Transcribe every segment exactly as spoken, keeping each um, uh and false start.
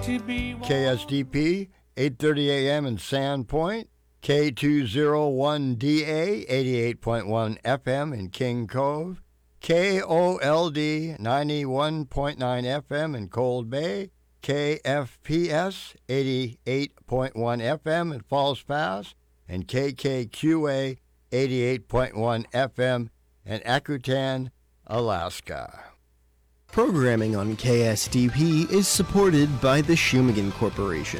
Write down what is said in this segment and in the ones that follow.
K S D P, eight thirty a.m. in Sandpoint, K two oh one D A, eighty-eight point one F M in King Cove, K O L D, ninety-one point nine F M in Cold Bay, K F P S, eighty-eight point one F M in Falls Pass, and K K Q A, eighty-eight point one F M in Akutan, Alaska. Programming on K S D P is supported by the Shumagan Corporation.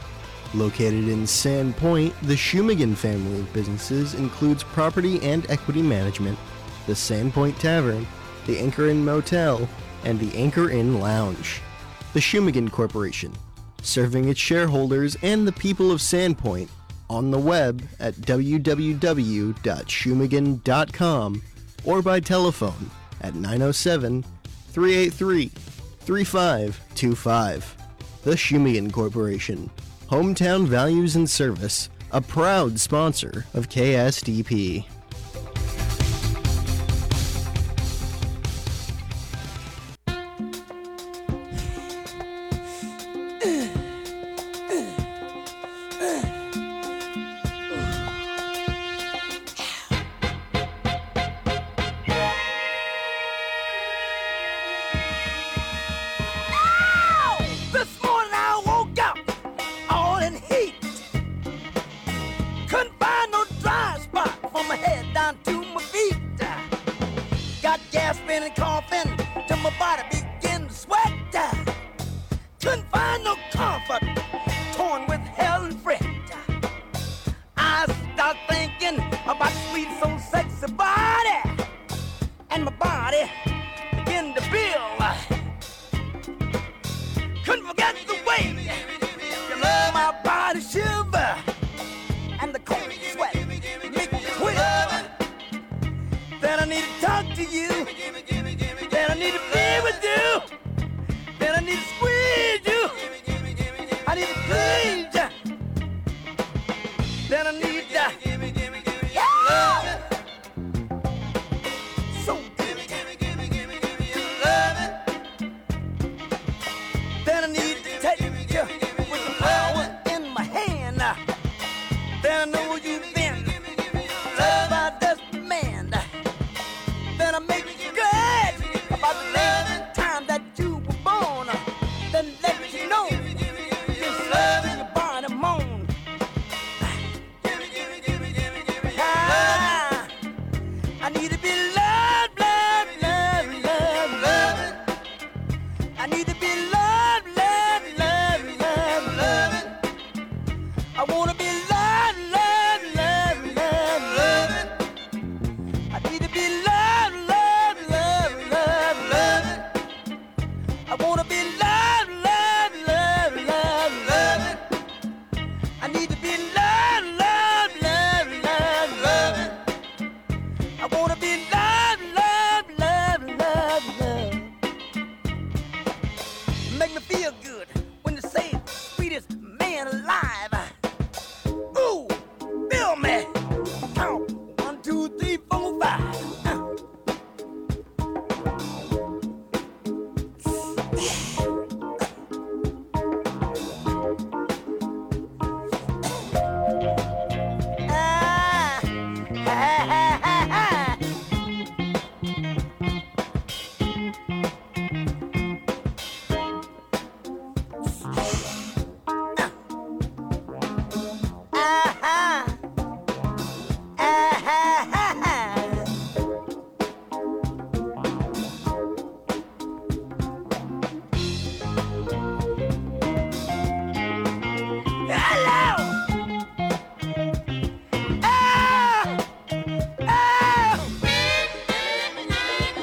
Located in Sandpoint, the Shumagan family of businesses includes property and equity management, the Sandpoint Tavern, the Anchor Inn Motel, and the Anchor Inn Lounge. The Shumagan Corporation, serving its shareholders and the people of Sandpoint on the web at w w w dot shumagan dot com or by telephone at nine oh seven, three eight three, three five two five. The Shumagan Corporation, Hometown Values and Service, a proud sponsor of K S D P.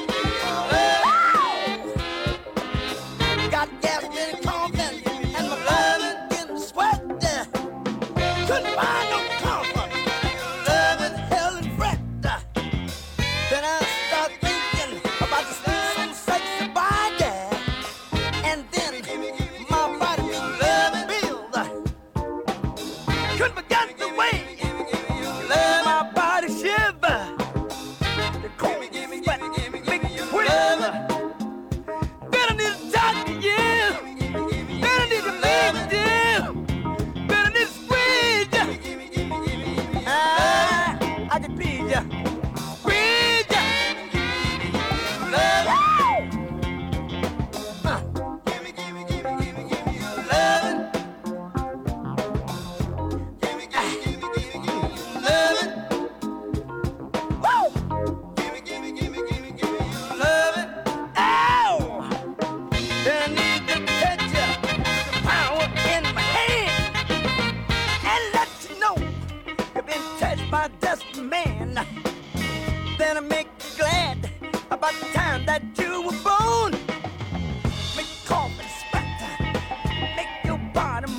Got gas in the coffin and my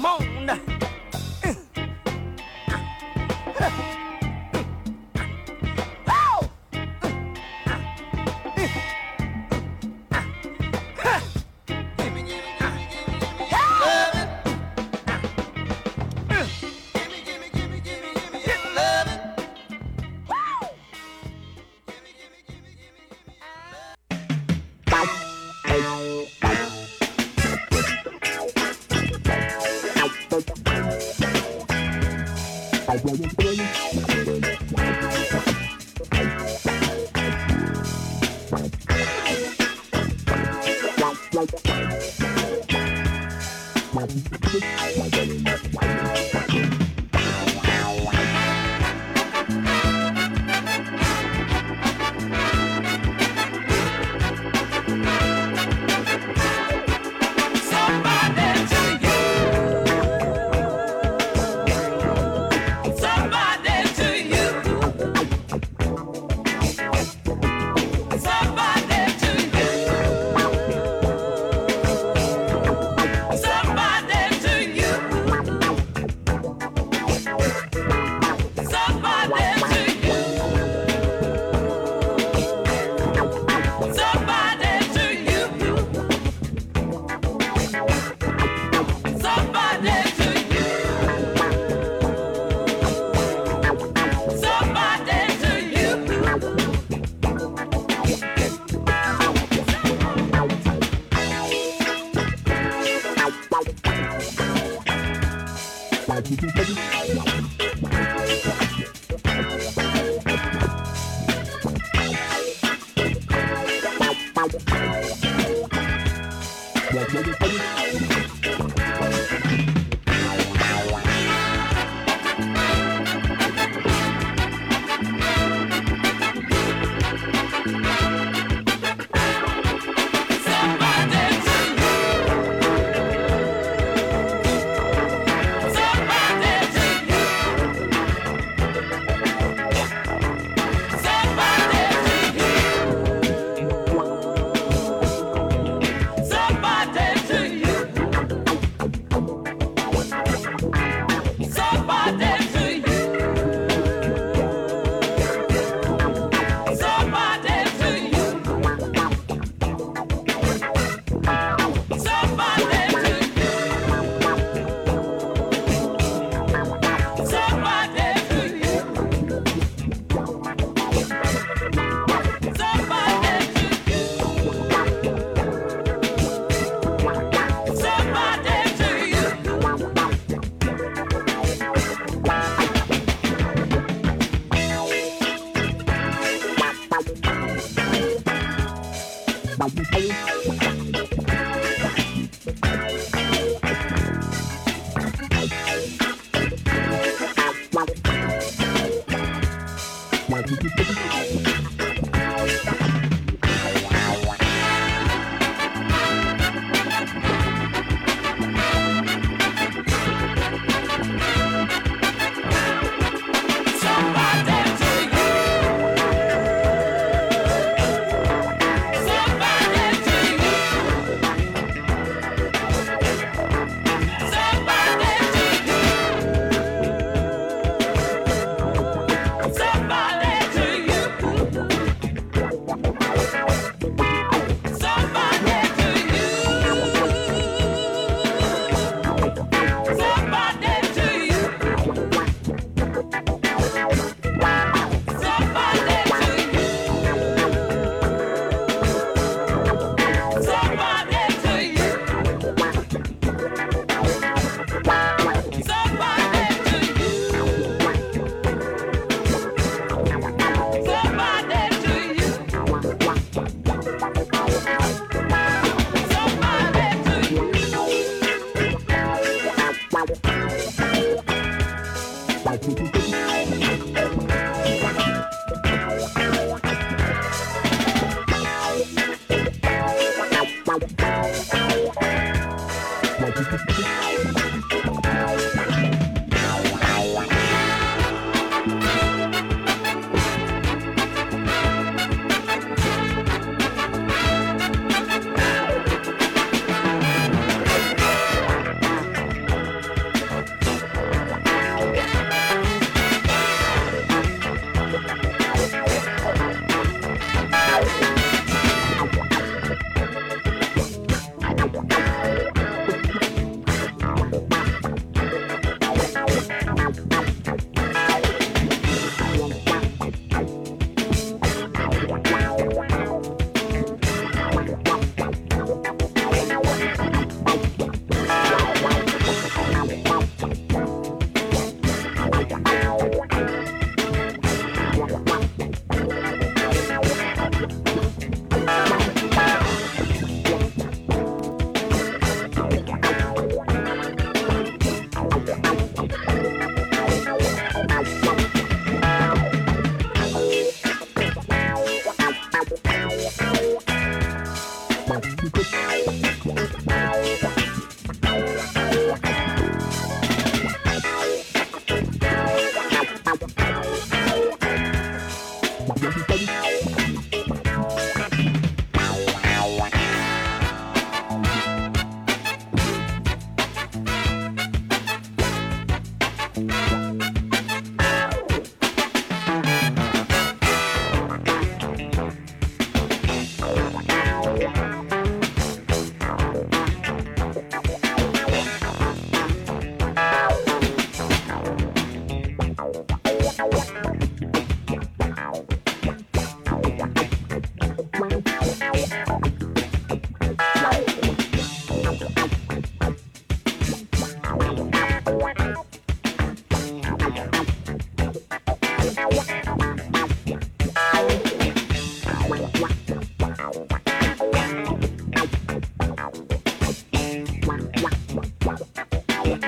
come on.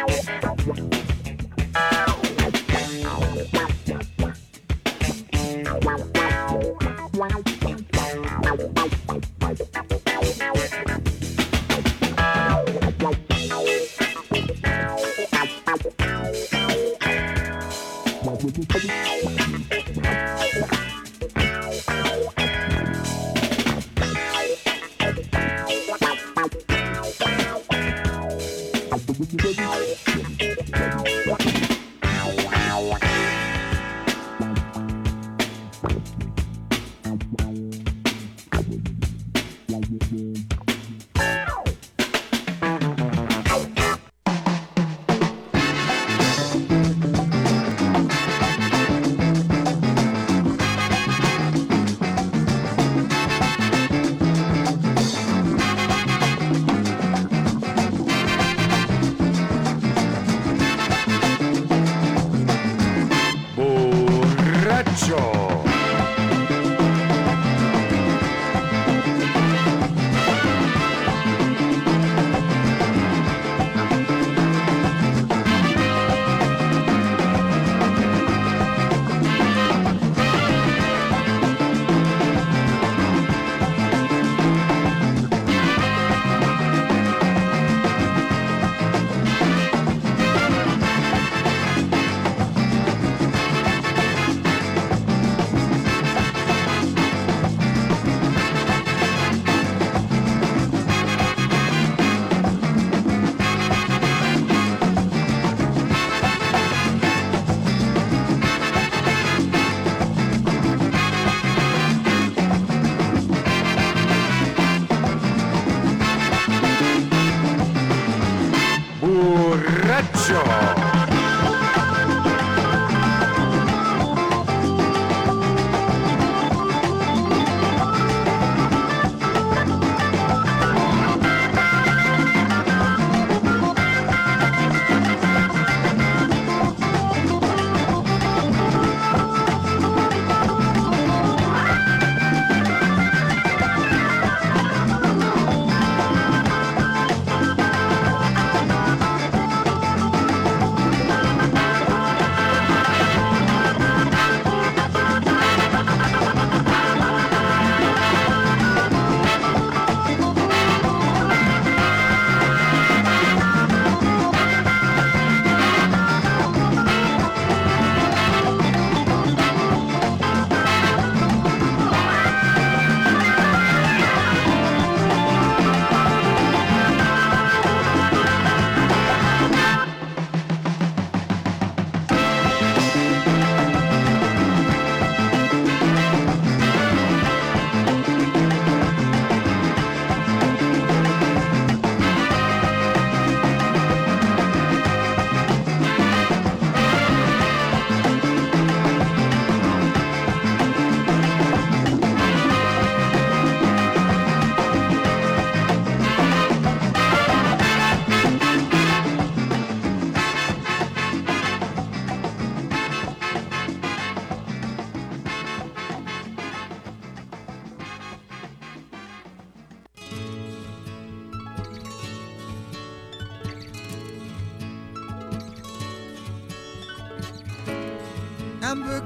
Amber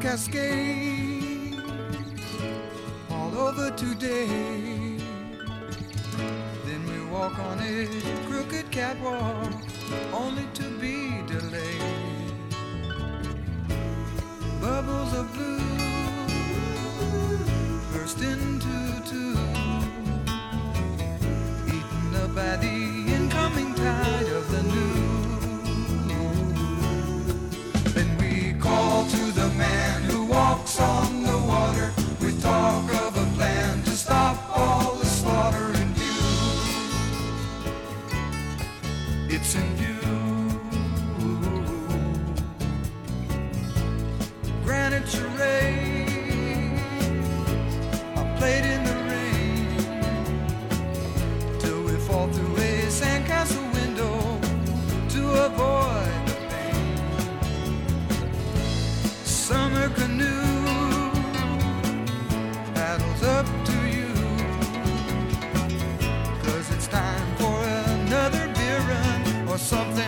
cascades all over today. Then we walk on a crooked catwalk only to be delayed. Bubbles of blue burst into two, eaten up by the incoming tide of the new. Then we call to the man who walks on the water. We talk of a plan to stop all the slaughter in view. It's in view. Granite charades are played in the rain till we fall through a sandcastle window to avoid the pain. Summer canoe paddles up to you, 'cause it's time for another beer run or something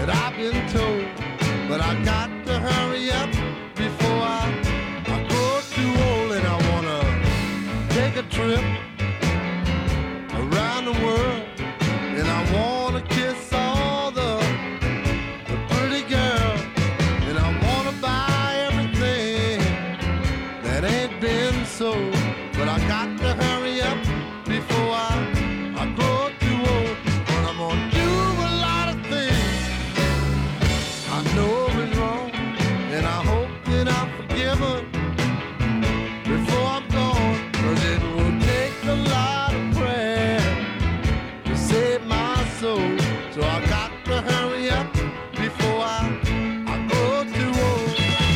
that I've been told. But I got to hurry up before I, I grow too old, and I wanna take a trip around the world, and I wanna kiss all the, the pretty girls, and I wanna buy everything that ain't been sold. But I got to hurry up before I, I grow too old. But I'm gonna do a lot of things I know is wrong, and I hope that I'm forgiven before I'm gone. 'Cause it will take a lot of prayer to save my soul. So I got to hurry up before I, I grow too old.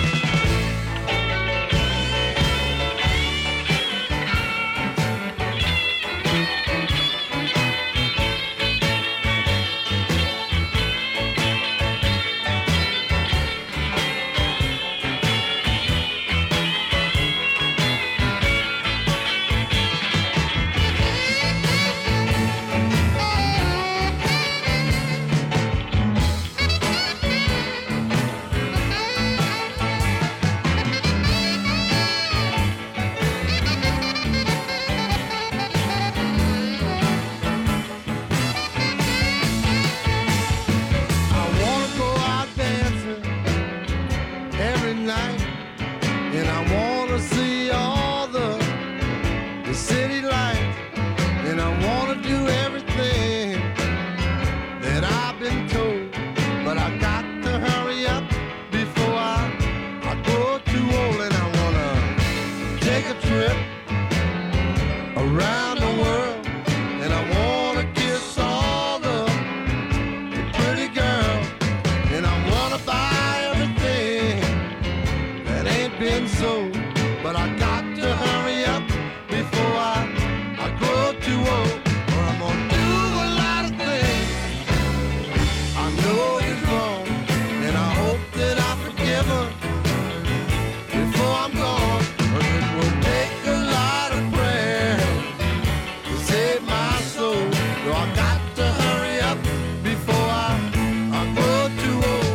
I wanna go out dancing every night, and I wanna see all the, the city lights, and I wanna do everything that I've been told. But I got to hurry up before I, I grow too old, and I wanna take a trip around the world, and I wanna kiss all the, the pretty girls, and I wanna buy everything that ain't been sold. But I got to hurry up before I, I grow too old, or I'm gonna do a lot of things I know is wrong, and I hope that I'm forgiven before I'm gone. 'Cause it will take a lot of prayer to save my soul. So I got to hurry up before I, I grow too old.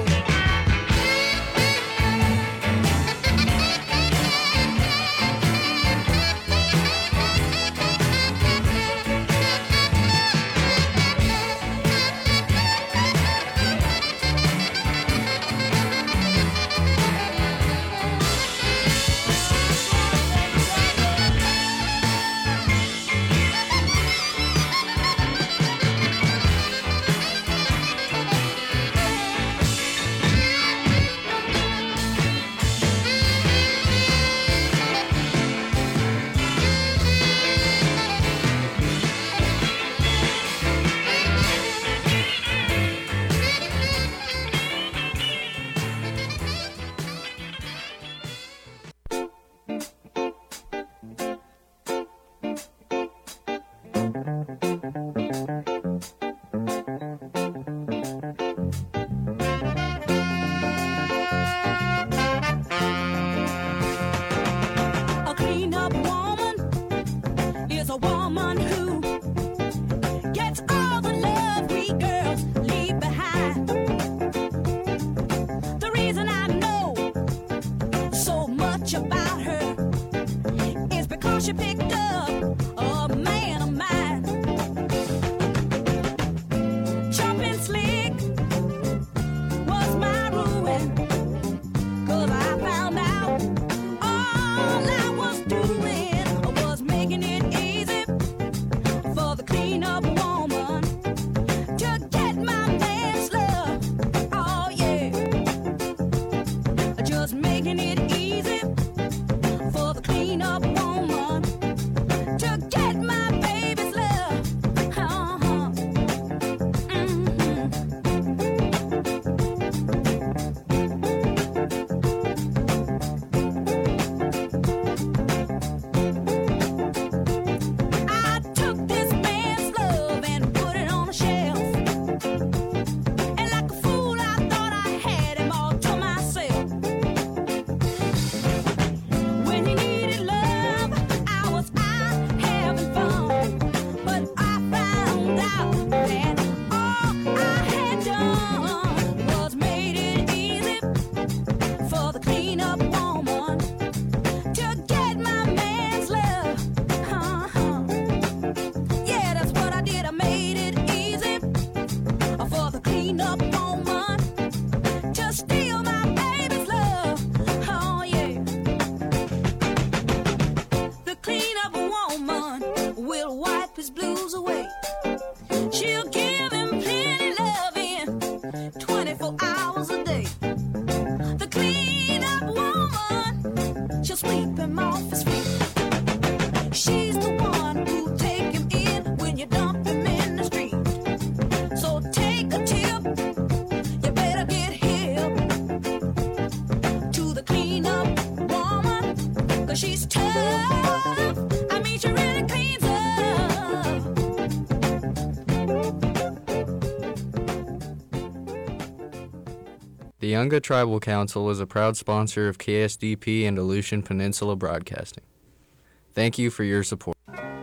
A clean-up woman is a woman who gets all the love we girls leave behind. The reason I know so much about her is because she picked up a man of mine. Jumping slick was my ruin, 'cause I found out all I was doing was making it easy for the clean-up woman to get my man's love. Oh yeah, just making it easy for the clean-up woman The Yunga Tribal Council is a proud sponsor of K S D P and Aleutian Peninsula Broadcasting. Thank you for your support.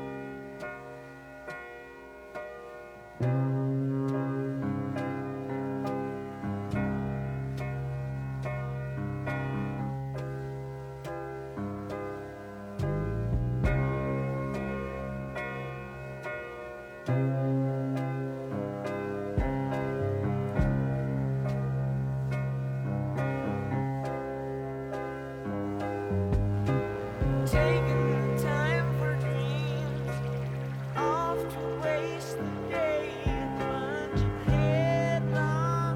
Taking the time for dreams, off to waste the day, plunging headlong.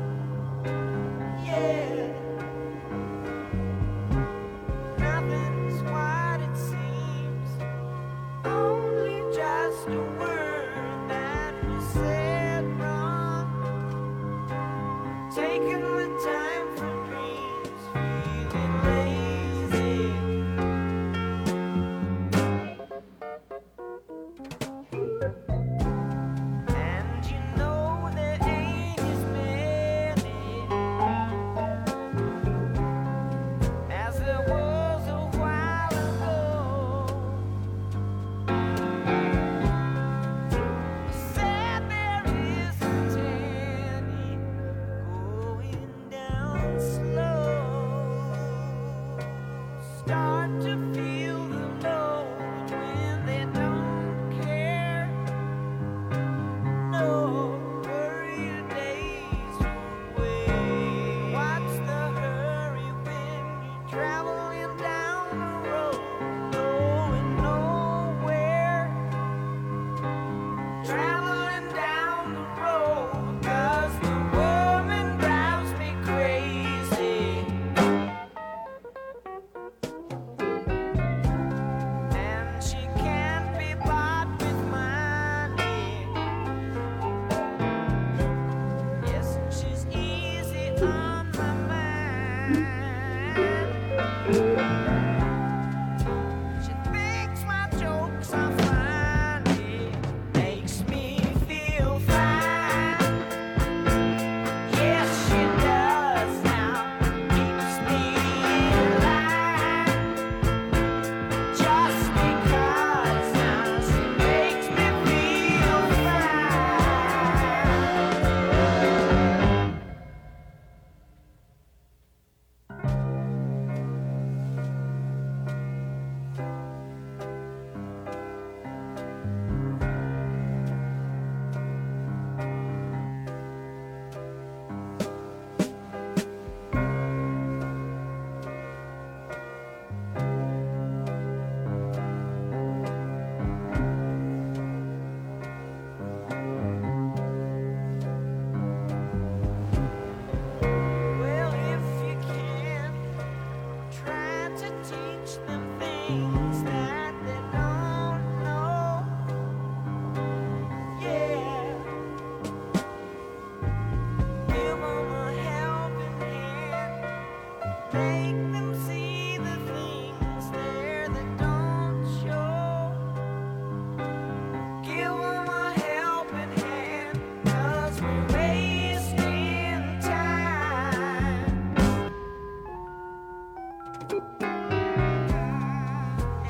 Yeah, nothing's what it seems, only just a word that was said wrong. Taking the time for dreams, feeling lazy. And you know there ain't as many as there was a while ago. Said there isn't any going down slow. Start to feel the load when they don't care. No, hurry your days away. What's the hurry when you're traveling down the road, going nowhere? Traveling down the road, 'cause the woman drives me crazy. And she can't be bought with money. Yes, and she's easy on my mind. She thinks my jokes are funny, makes me feel fine. Yes, she does now, keeps me in line. Just because now she makes me feel fine. Well, if you can, try to teach them things that they don't know. Yeah, give them a helping hand, make them see the things there that don't show. Give them a helping hand, 'cause we're wasting time.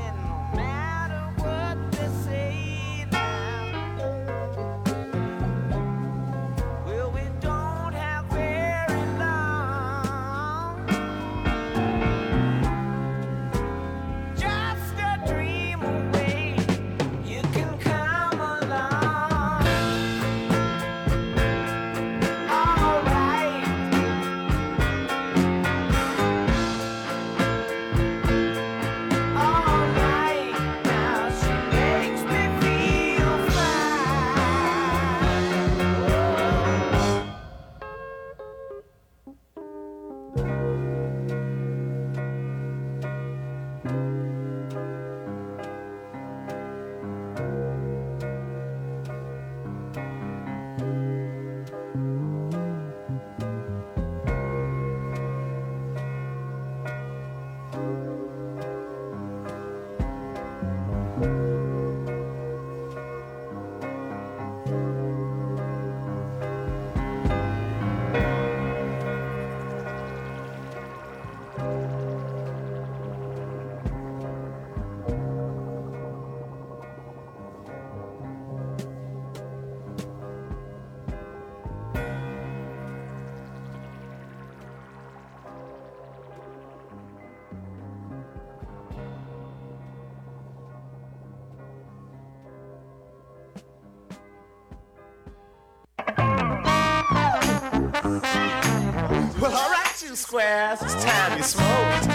Well, alright, you squares, it's time you smoked.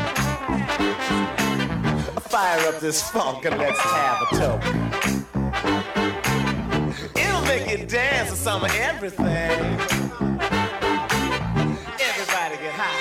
Fire up this funk and let's have a toke. It'll make you dance to some of everything. Everybody get high.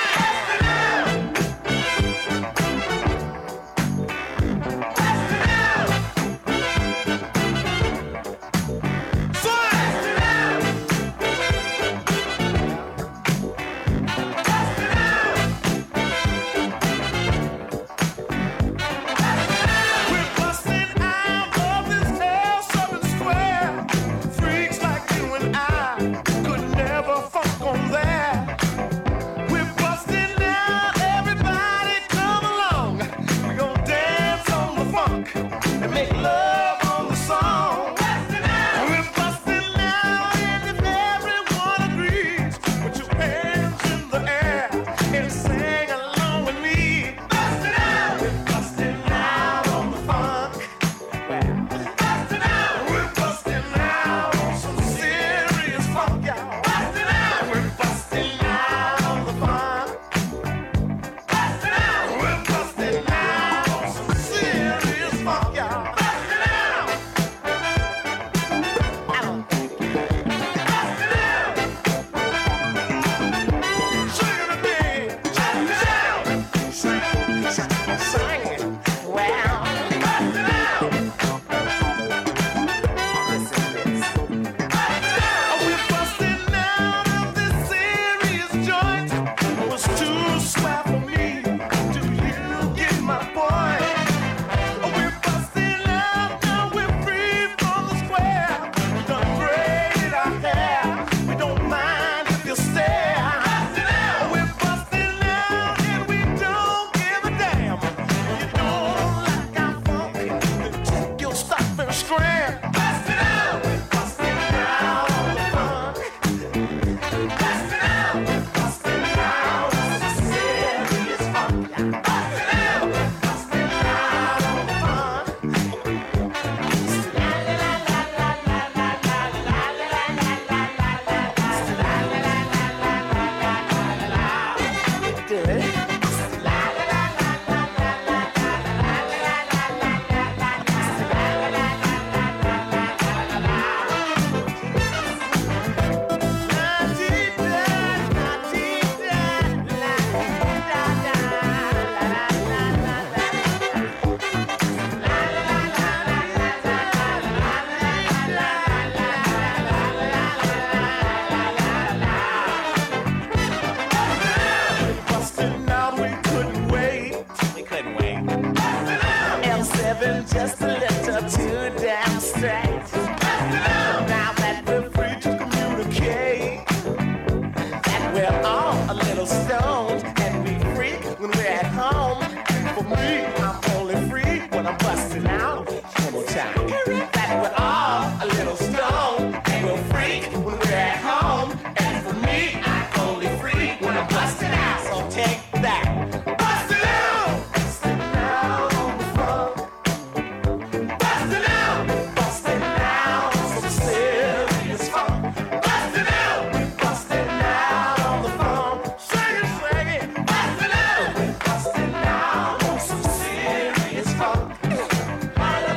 Just a little too damn straight. Now that we're free to communicate, that we're all a little stoned and we freak when we're at home. For me, I'm only free when I'm busting out. One more time. That we're all a little stoned and we'll freak when we're at home. And for me, I'm only free when I'm busting out. So take that. Bust it out! Busting out on the phone. Bustin' out, bustin' out, some serious fun. Bustin' out, bustin' out on the phone. Swing it, swing it. Bustin' out, bustin' out, some serious fun. La la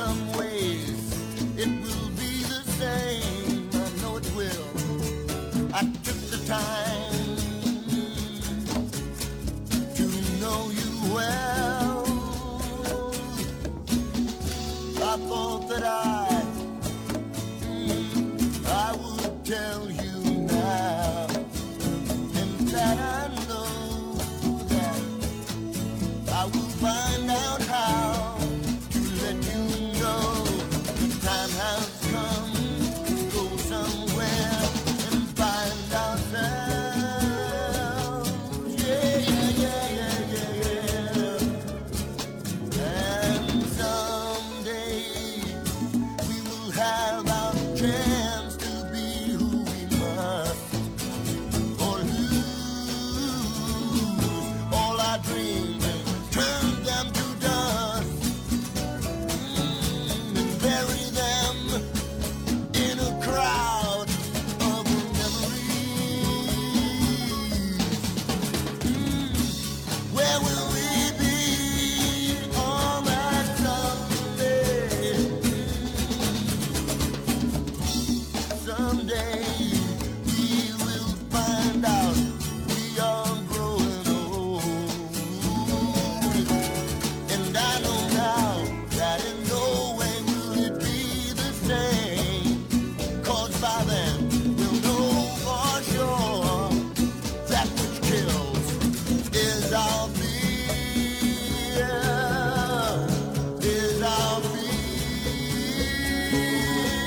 some ways it will be the same. I know it will. I took the time to know you well. I thought that I, mm, I would tell you now, and that I know that I will find out how to let you know the time has come to go somewhere and find ourselves. Yeah, yeah, yeah, yeah, yeah, yeah. And someday we will have our chance to be who we must, or lose all our dreams and turn them to dust, mm, and bury them in a crowd of memories. Mm, where will we be on that someday? Someday we will find out we are growing old. And I know now that in no way will it be the same. 'Cause by then we'll know for sure that which kills is our fear, is our fear.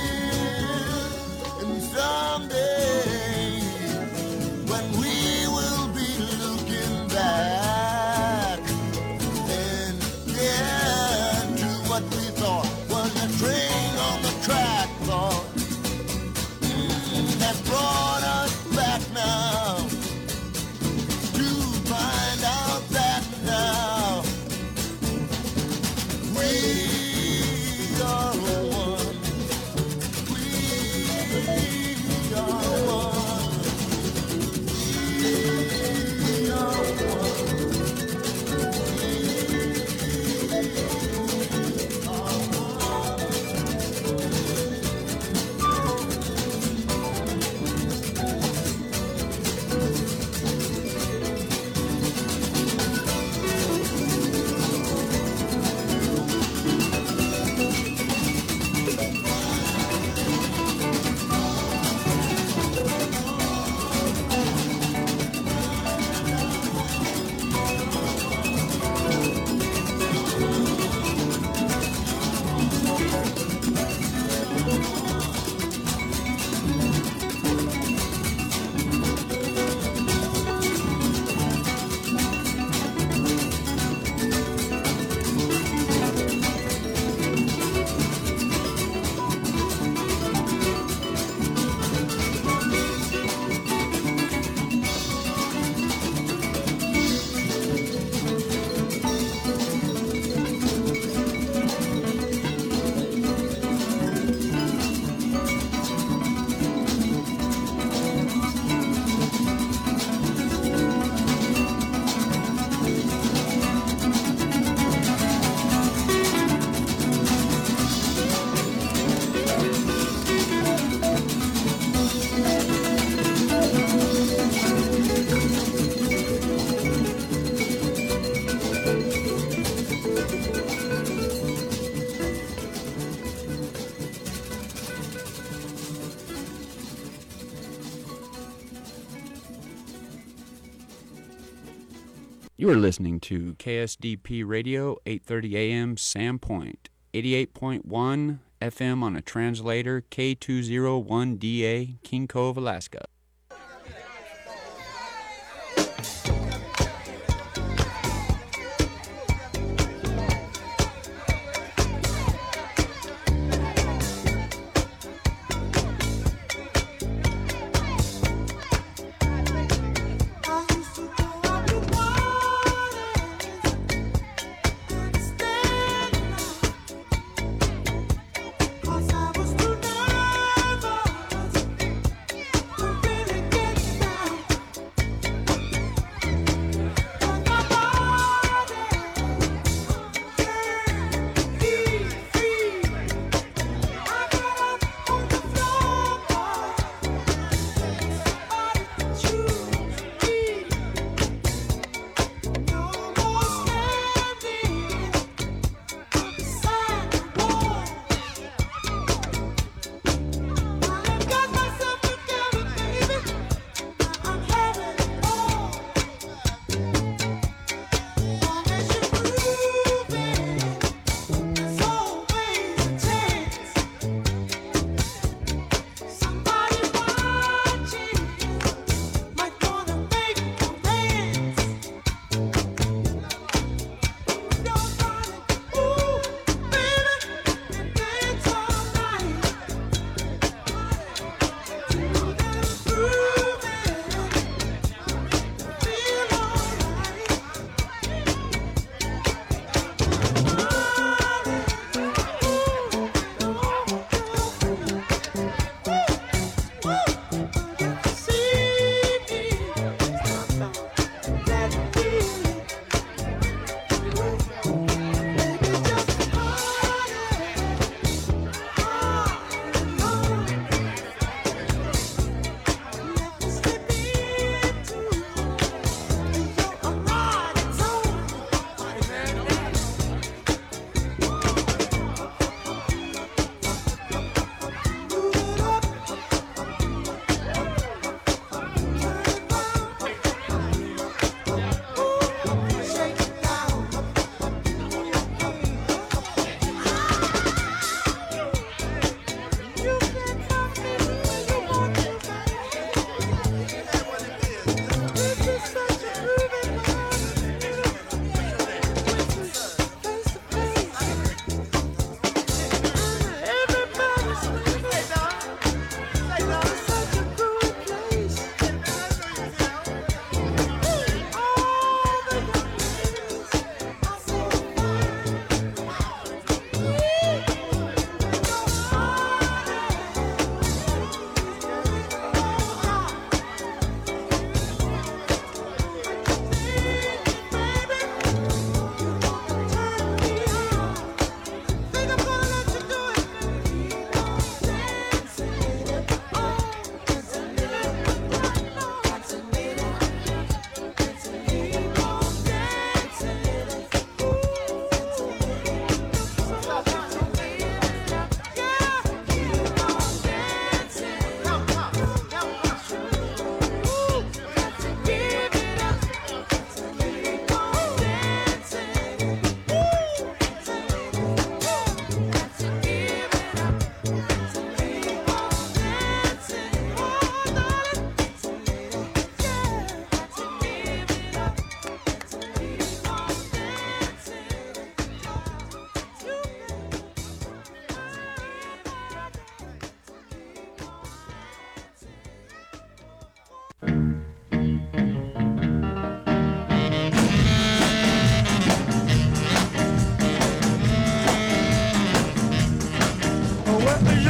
And someday when we will be looking back, and yeah, to what we thought was a train on the track, Lord, mm, that brought us back now, to find out that now we are one, we are one, we are one. You are listening to K S D P Radio, eight thirty A M, Sandpoint, eighty-eight point one F M on a translator, K two oh one D A, King Cove, Alaska. Cause I was too nervous to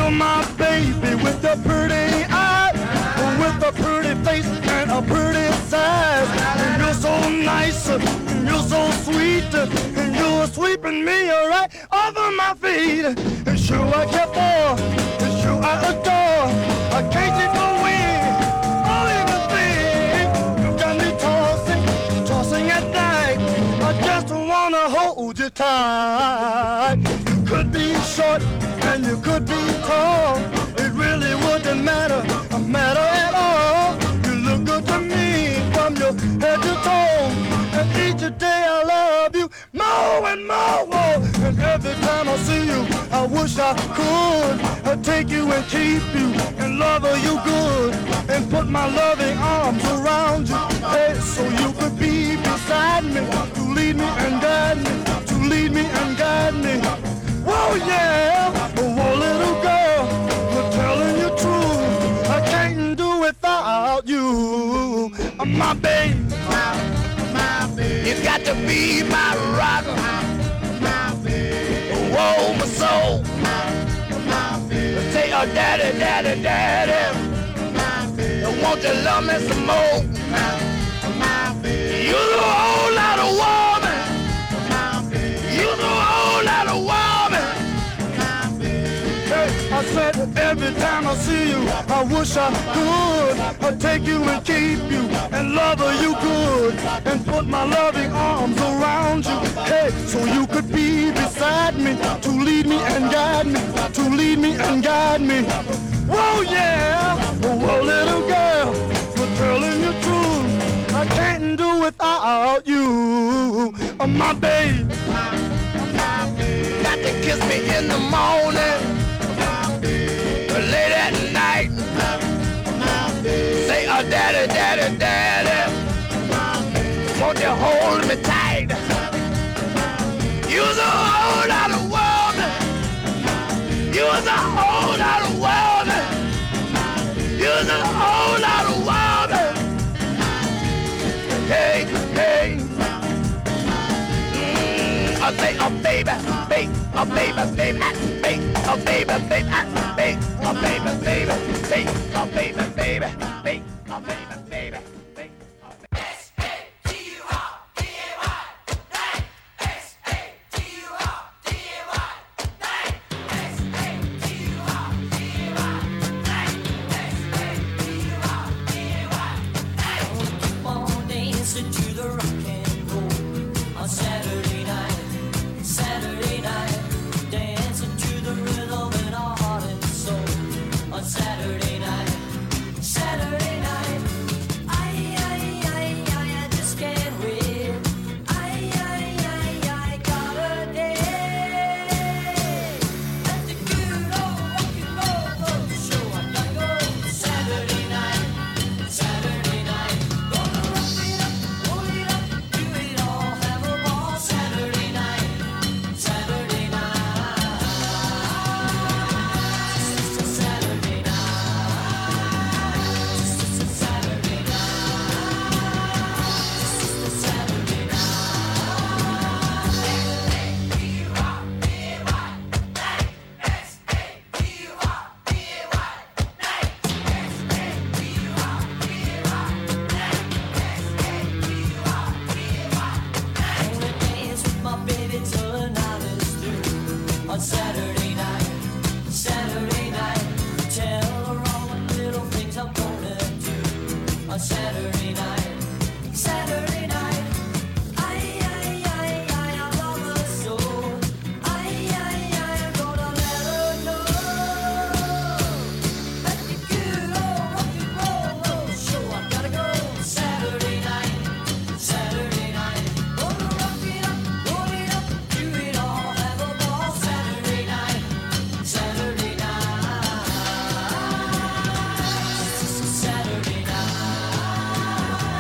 You're my baby with the pretty eyes, with a pretty face and a pretty size. And you're so nice, and you're so sweet, and you're sweeping me right over my feet. And sure I care for, and sure I adore. I can't keep away, all in the thing. You got me tossing, tossing at night. I just wanna hold you tight. You could be short and you could be tall. It really wouldn't matter, matter at all. You look good to me from your head to toe. And each day I love you more and more. And every time I see you, I wish I could I'd take you and keep you and love you good. And put my loving arms around you, hey, so you could be beside me, to lead me and guide me, to lead me and guide me. Whoa, yeah, whoa, little girl, we're telling you true. I can't do without you, my baby, my baby. You got to be my rock, my baby. Whoa, my soul, my baby. Say, oh, daddy, daddy, daddy, my baby. Won't you love me some more, my baby? You're the whole lot of woman, my baby. You're the whole lot of woman. I said every time I see you, I wish I could I'd take you and keep you and love you good and put my loving arms around you, hey, so you could be beside me, to lead me and guide me, to lead me and guide me. Whoa, yeah, whoa, little girl, we're telling you true. I can't do without you, my baby. Got to kiss me in the morning, late at night. Say, oh, daddy, daddy, daddy, won't you hold me tight? You're the whole lot of woman. You're the whole lot of woman. You're the whole lot of woman. Hey, hey. Mm, I say, oh, baby, baby, oh, baby, baby, baby, oh, baby, baby, baby. Oh, baby, baby, baby, oh, baby, baby, baby, oh, baby, baby, baby, oh, baby. S A T U R D A Y, night. S A T U R D A Y, night. S A T U R D A Y, night. S A T U R D A Y, night. Keep on dancing to the rock and roll on Saturday night, Saturday night, dancing to the rhythm in our heart and soul. On Saturday night, Saturday night, I, I, I, I, I just can't wait. I, I, I, I gotta dance at the good old rock and roll show. I gotta go Saturday night, Saturday night. Gonna rock it up, roll it up, do it all, have a ball. Saturday night, Saturday night. On Saturday night, Saturday night, tell her all the little things I'm gonna do. On Saturday night, Saturday night, I, I, I, I, I love her so. I, I, I, I'm gonna let her know. At the good old rock and roll show, I gotta go Saturday night, Saturday night. Gonna rock it up, roll it up, do it all, have a ball. Saturday night, Saturday night, Saturday night.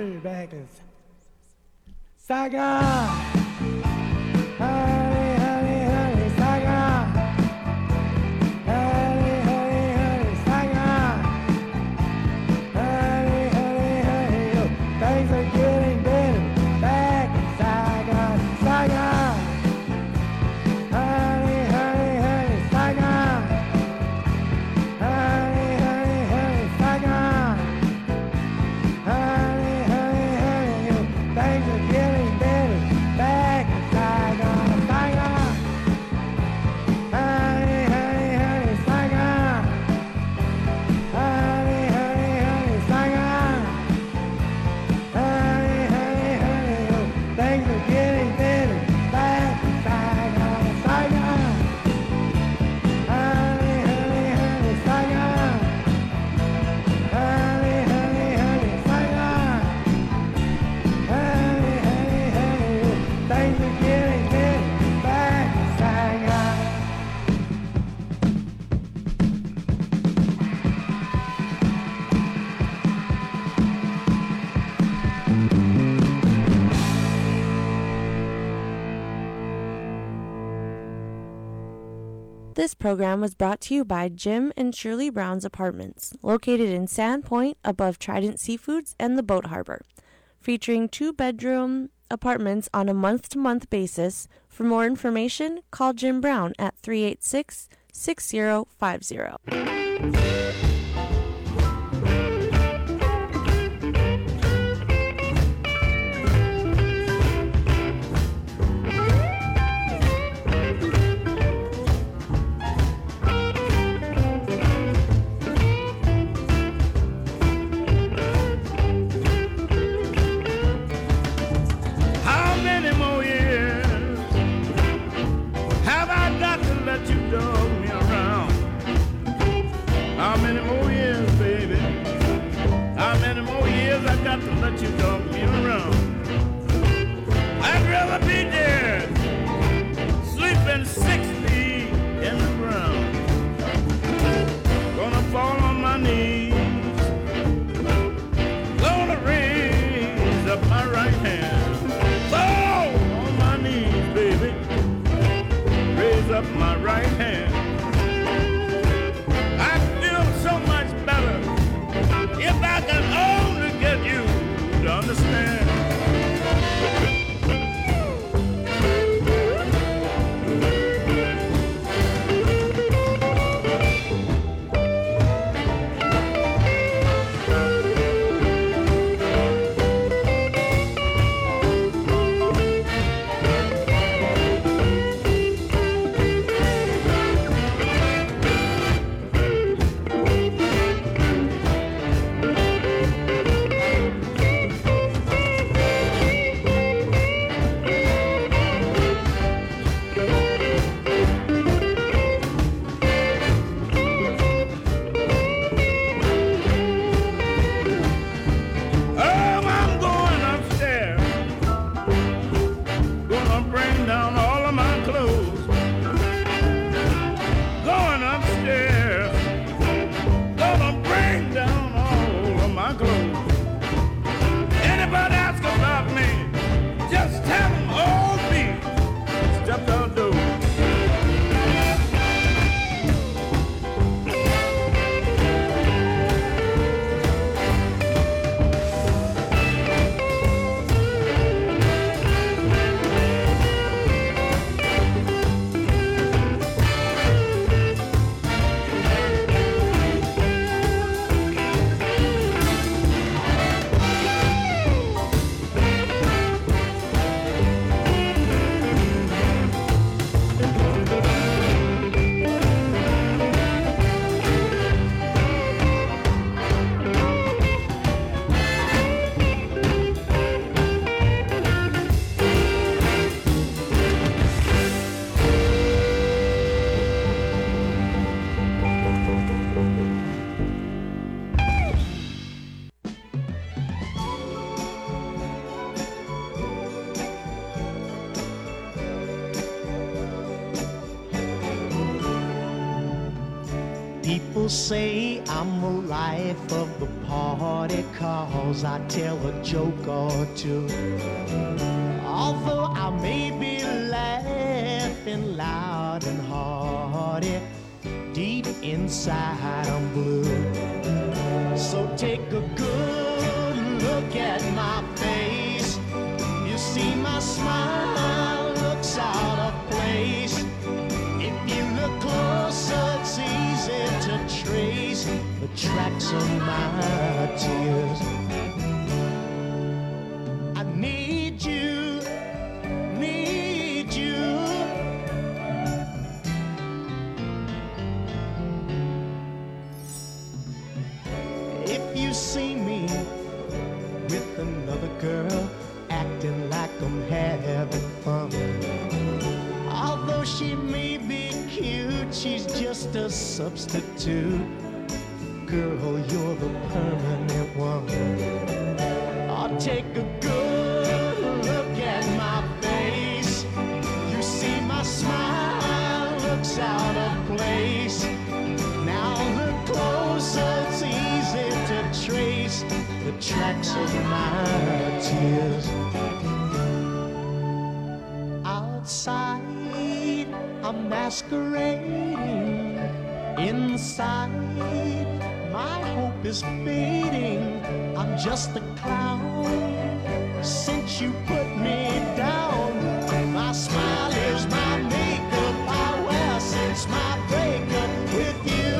honey back in Saigon. Honey, honey, honey, Saigon. Honey, honey, honey, Saigon. Honey, honey, honey, yo, things are getting better back in Saigon, Saigon. Honey, honey, honey, Saigon. Honey, honey, honey, Saigon. Honey, honey, honey, yo, things are getting better back in Saigon, Saigon. Honey, honey, honey, Saigon. Honey, honey, honey, Saigon. Honey, honey, honey, yo, things are getting better back in Saigon, Saigon. Honey, honey, honey, Saigon. Honey, honey, honey, Saigon. Honey, honey, honey, yo, things are getting better back in Saigon. This program was brought to you by Jim and Shirley Brown's Apartments, located in Sandpoint above Trident Seafoods and the Boat Harbor, featuring two-bedroom apartments on a month-to-month basis. For more information, call Jim Brown at three eight six, six zero five zero. How many more years have I got to let you dog me around? How many more years, baby? How many more years I got to let you dog me around? I'd rather be dead, sleeping six feet in the ground. Gonna fall on my knees, gonna raise up my right hand. Fall on my knees, baby, raise up my right hand. I feel so much better if I can only get you to understand. People say I'm the life of the party 'cause I tell a joke or two. Although I may be laughing loud and hearty, deep inside I'm blue. So take a good look at my face. You see my smile looks out of place. If you look closer, it's easy to trace the tracks of my tears. I need you, need you. If you see me with another girl, acting like I'm having fun, although she may be cute, she's just a substitute. Girl, you're the permanent one. I'll take a good look at my face. You see my smile looks out of place. Now look closer, it's easy to trace the tracks of my tears. Outside, I'm masquerading. Inside, my hope is fading. I'm just a clown since you put me down. My smile is my makeup I wear since my breakup with you.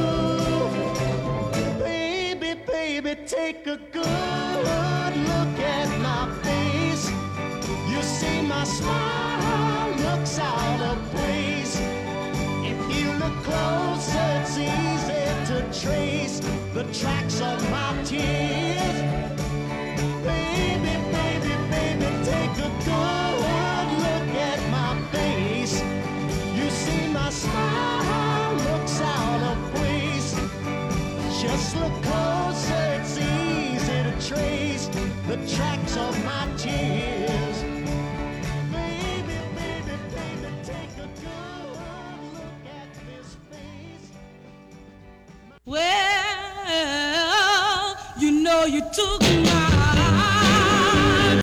Baby, baby, take a good look at my face. You see my smile looks out of place. If you look closer, it's easy to trace the tracks of my tears. Baby, baby, baby, take a good look at my face. You see my smile looks out of place. Just look closer, it's easy to trace the tracks of my tears. Baby, baby, baby, take a good look at this face. Well, you know you took